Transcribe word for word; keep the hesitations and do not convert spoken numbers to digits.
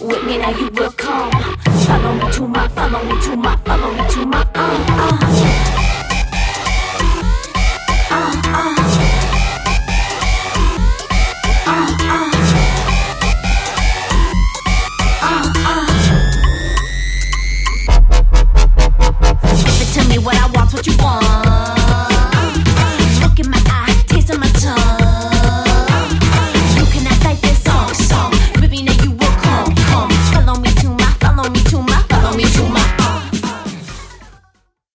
with me, now you will come. Follow me to my, follow me to my, follow me to my, uh, uh.